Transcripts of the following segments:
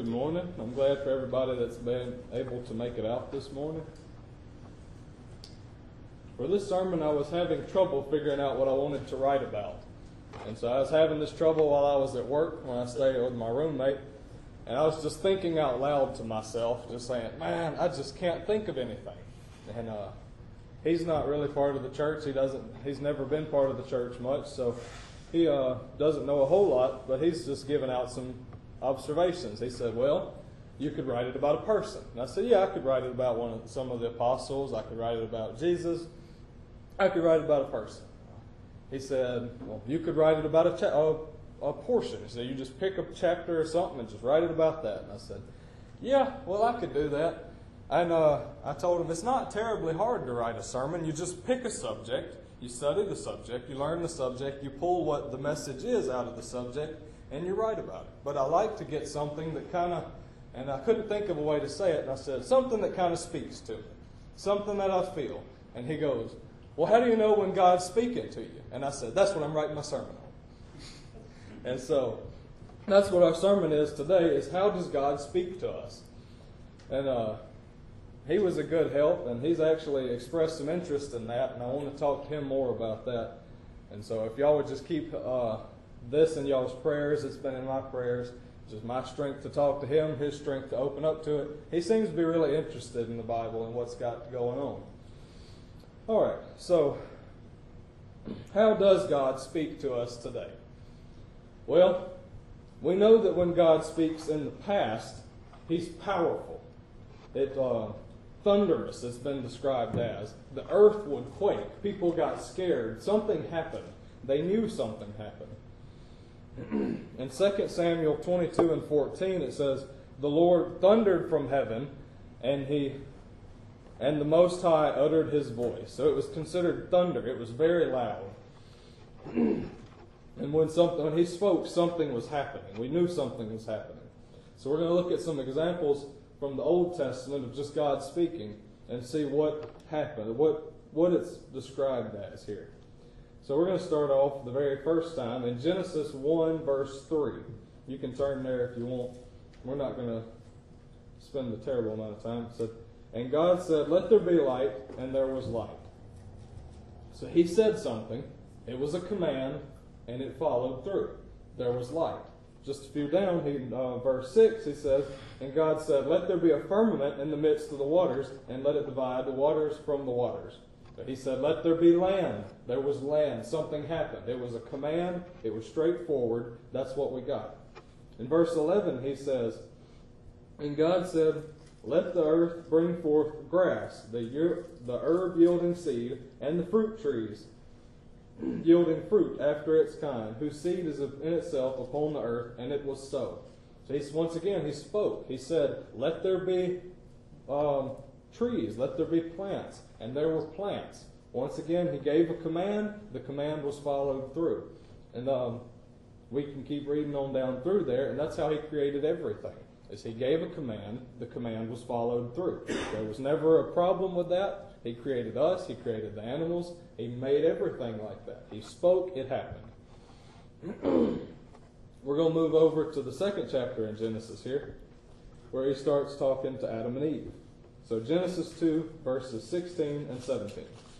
Good morning. I'm glad for everybody that's been able to make it out this morning. For this sermon, I was having trouble figuring out what I wanted to write about. And so I was having this trouble while I was at work when I stayed with my roommate. And I was just thinking out loud to myself, just saying, man, I just can't think of anything. And he's not really part of the church. He's never been part of the church much, so he doesn't know a whole lot, but he's just giving out some observations. He said, well, you could write it about a person. And I said, yeah, I could write it about some of the apostles. I could write it about Jesus. I could write it about a person. He said, well, you could write it about a portion. So you just pick a chapter or something and just write it about that. And I said, yeah, well, I could do that. And I told him it's not terribly hard to write a sermon. You just pick a subject, you study the subject, you learn the subject, you pull what the message is out of the subject, and you write about it. But I like to get something that kind of, and I couldn't think of a way to say it, and I said, something that kind of speaks to me, something that I feel. And he goes, well, how do you know when God's speaking to you? And I said, that's what I'm writing my sermon on. And so that's what our sermon is today, is how does God speak to us? And he was a good help, and he's actually expressed some interest in that, and I want to talk to him more about that. And so if y'all would just keep this in y'all's prayers, it's been in my prayers, just my strength to talk to him, his strength to open up to it. He seems to be really interested in the Bible and what's got going on. All right, so how does God speak to us today? Well, we know that when God speaks in the past, he's powerful. Thunderous, it's been described as. The earth would quake. People got scared. Something happened. They knew something happened. In 2 Samuel 22 and 14, it says, the Lord thundered from heaven, and the Most High uttered his voice. So it was considered thunder. It was very loud. And when he spoke, something was happening. We knew something was happening. So we're going to look at some examples from the Old Testament of just God speaking and see what happened, what it's described as here. So we're going to start off the very first time in Genesis 1, verse 3. You can turn there if you want. We're not going to spend a terrible amount of time. It said, and God said, let there be light, and there was light. So he said something. It was a command, and it followed through. There was light. Just a few down, verse 6, he says, and God said, let there be a firmament in the midst of the waters, and let it divide the waters from the waters. But he said, let there be land. There was land. Something happened. It was a command. It was straightforward. That's what we got. In verse 11, he says, and God said, let the earth bring forth grass, the herb yielding seed, and the fruit trees, yielding fruit after its kind, whose seed is in itself upon the earth, and it was so. So once again, he spoke. He said, let there be trees, let there be plants, and there were plants. Once again, he gave a command. The command was followed through. And we can keep reading on down through there, and that's how he created everything. As he gave a command, the command was followed through. There was never a problem with that. He created us. He created the animals. He made everything like that. He spoke, it happened. We're going to move over to the second chapter in Genesis here, where he starts talking to Adam and Eve. So Genesis 2, verses 16 and 17.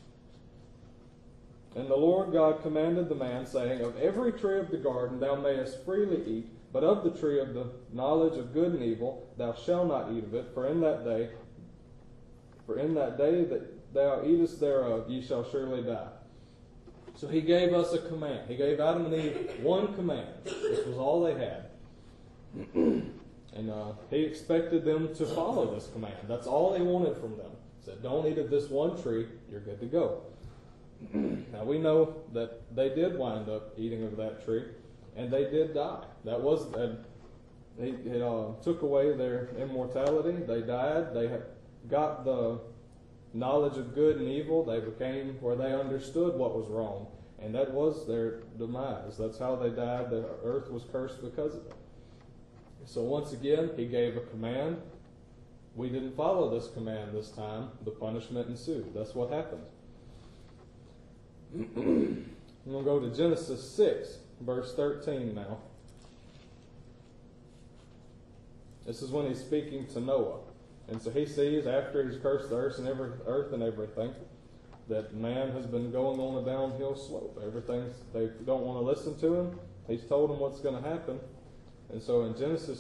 And the Lord God commanded the man, saying, of every tree of the garden thou mayest freely eat, but of the tree of the knowledge of good and evil thou shalt not eat of it, for in that day that thou eatest thereof ye shall surely die. So he gave us a command. He gave Adam and Eve one command. This was all they had. And he expected them to follow this command. That's all he wanted from them. He said, don't eat of this one tree, you're good to go. Now we know that they did wind up eating of that tree, and they did die. It took away their immortality. They died. They got the knowledge of good and evil. They became where they understood what was wrong, and that was their demise. That's how they died. The earth was cursed because of it. So once again, he gave a command. We didn't follow this command this time. The punishment ensued. That's what happened. I'm going to go to Genesis 6, verse 13 now. This is when he's speaking to Noah. And so he sees, after he's cursed the earth and everything, that man has been going on a downhill slope. They don't want to listen to him. He's told them what's going to happen. And so in Genesis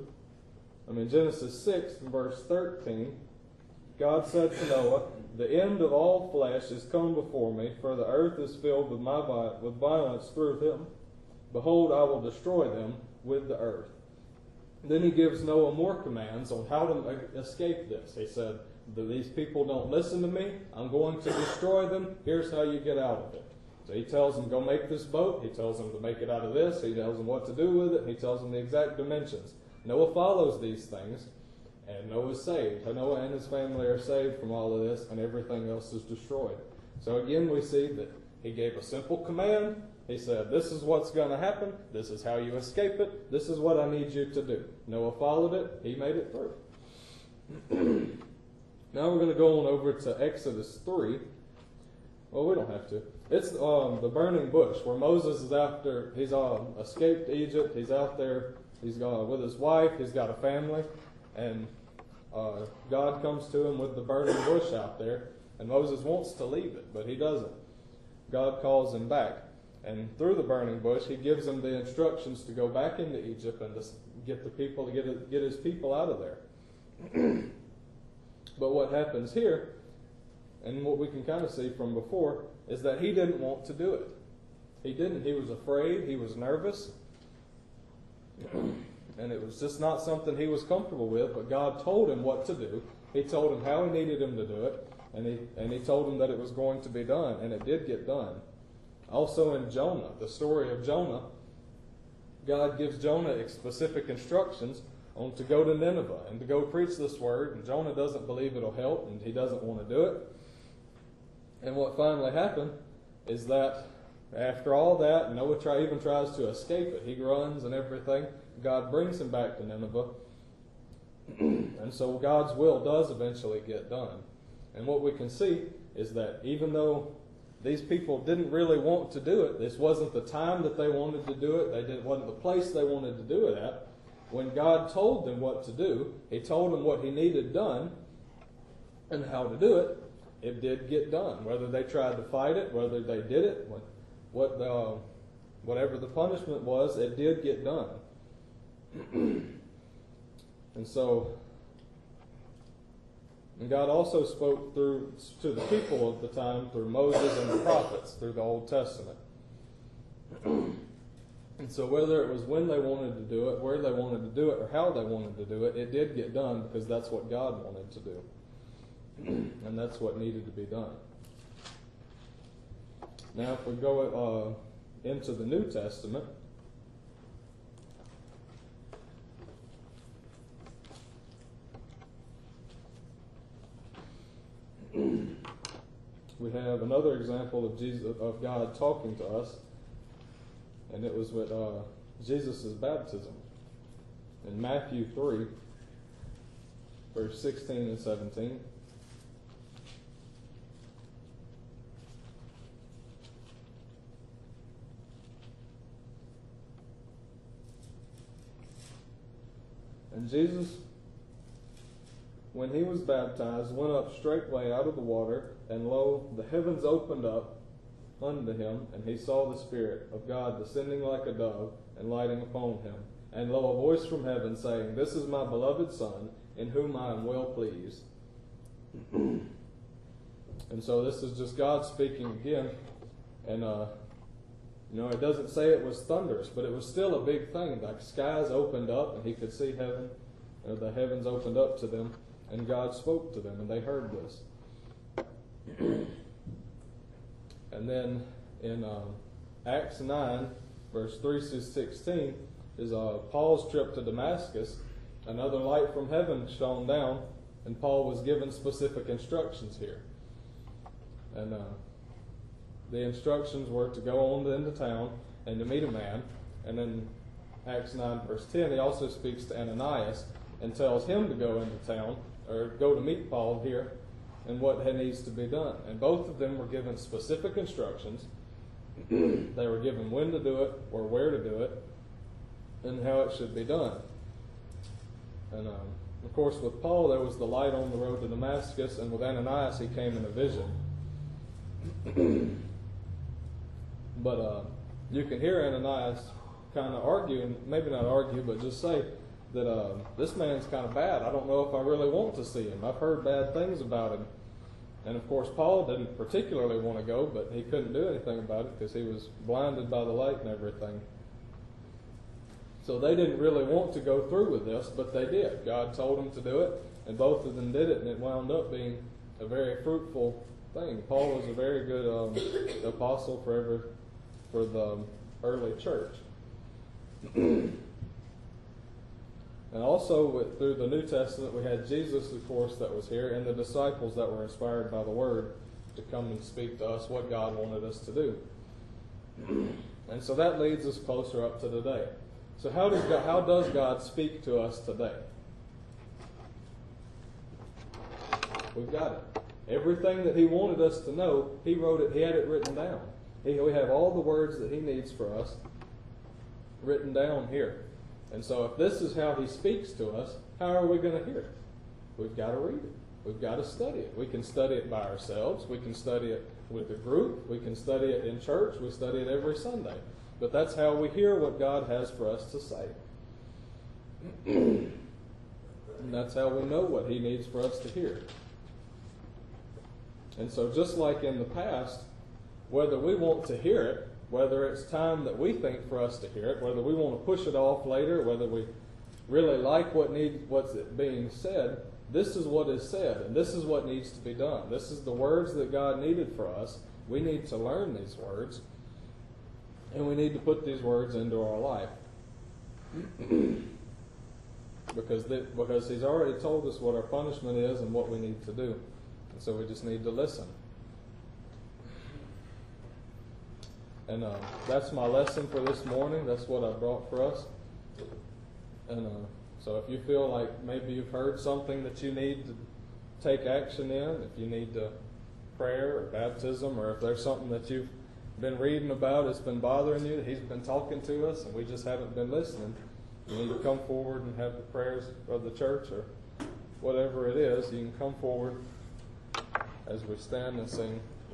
6, verse 13, God said to Noah, "The end of all flesh is come before me, for the earth is filled with violence through him. Behold, I will destroy them with the earth." Then he gives Noah more commands on how to escape this. He said, "These people don't listen to me. I'm going to destroy them. Here's how you get out of it." So he tells them, go make this boat. He tells them to make it out of this. He tells them what to do with it. He tells them the exact dimensions. Noah follows these things, and Noah's saved. Noah and his family are saved from all of this, and everything else is destroyed. So again, we see that he gave a simple command. He said, this is what's going to happen. This is how you escape it. This is what I need you to do. Noah followed it. He made it through. Now we're going to go on over to Exodus 3. Well, we don't have to. It's the burning bush, where Moses is after, he's escaped Egypt. He's out there. He's with his wife. He's got a family. And God comes to him with the burning bush out there. And Moses wants to leave it, but he doesn't. God calls him back. And through the burning bush, he gives him the instructions to go back into Egypt and to get his people out of there. But what happens here, and what we can kind of see from before, is that he didn't want to do it. He didn't. He was afraid. He was nervous. And it was just not something he was comfortable with, but God told him what to do. He told him how he needed him to do it, and he told him that it was going to be done, and it did get done. Also in Jonah, the story of Jonah, God gives Jonah specific instructions on to go to Nineveh and to go preach this word, and Jonah doesn't believe it'll help, and he doesn't want to do it. And what finally happened is that after all that, Noah even tries to escape it. He runs and everything. God brings him back to Nineveh. And so God's will does eventually get done. And what we can see is that even though these people didn't really want to do it, this wasn't the time that they wanted to do it, it wasn't the place they wanted to do it at, when God told them what to do, he told them what he needed done and how to do it, it did get done. Whether they tried to fight it, whether they did it, whatever the punishment was, it did get done. And so, and God also spoke to the people of the time through Moses and the prophets, through the Old Testament. And so whether it was when they wanted to do it, where they wanted to do it, or how they wanted to do it, it did get done because that's what God wanted to do. And that's what needed to be done. Now if we go into the New Testament, we have another example of God talking to us, and it was with Jesus' baptism. In Matthew 3, verse 16 and 17. And Jesus, when he was baptized, went up straightway out of the water, and lo, the heavens opened up unto him, and he saw the Spirit of God descending like a dove and lighting upon him. And lo, a voice from heaven saying, This is my beloved Son, in whom I am well pleased. And so this is just God speaking again. And, it doesn't say it was thunderous, but it was still a big thing. Like skies opened up, and he could see heaven. The heavens opened up to them, and God spoke to them, and they heard this. And then in Acts 9, verse 3 through 16, is Paul's trip to Damascus. Another light from heaven shone down, and Paul was given specific instructions here. And the instructions were to go on into town and to meet a man. And then Acts 9, verse 10, he also speaks to Ananias and tells him to go into town, or go to meet Paul here, and what needs to be done. And both of them were given specific instructions. They were given when to do it, or where to do it, and how it should be done. And of course, with Paul, there was the light on the road to Damascus, and with Ananias, he came in a vision. But you can hear Ananias kind of argue, and maybe not argue, but just say that this man's kind of bad. I don't know if I really want to see him. I've heard bad things about him. And of course, Paul didn't particularly want to go, but he couldn't do anything about it because he was blinded by the light and everything. So they didn't really want to go through with this, but they did. God told them to do it, and both of them did it, and it wound up being a very fruitful thing. Paul was a very good apostle for the early church. And also through the New Testament, we had Jesus, of course, that was here, and the disciples that were inspired by the Word to come and speak to us what God wanted us to do. And so that leads us closer up to today. So how does God speak to us today? We've got it. Everything that He wanted us to know, He wrote it. He had it written down. We have all the words that He needs for us written down here. And so if this is how He speaks to us, how are we going to hear it? We've got to read it. We've got to study it. We can study it by ourselves. We can study it with a group. We can study it in church. We study it every Sunday. But that's how we hear what God has for us to say. And that's how we know what He needs for us to hear. And so just like in the past, whether we want to hear it, whether it's time that we think for us to hear it, whether we want to push it off later, whether we really like what's being said, this is what is said, and this is what needs to be done. This is the words that God needed for us. We need to learn these words, and we need to put these words into our life. Because He's already told us what our punishment is and what we need to do. And so we just need to listen. And that's my lesson for this morning. That's what I brought for us. And so if you feel like maybe you've heard something that you need to take action in, if you need prayer or baptism, or if there's something that you've been reading about, it's been bothering you, He's been talking to us, and we just haven't been listening, you need to come forward and have the prayers of the church, or whatever it is, you can come forward as we stand and sing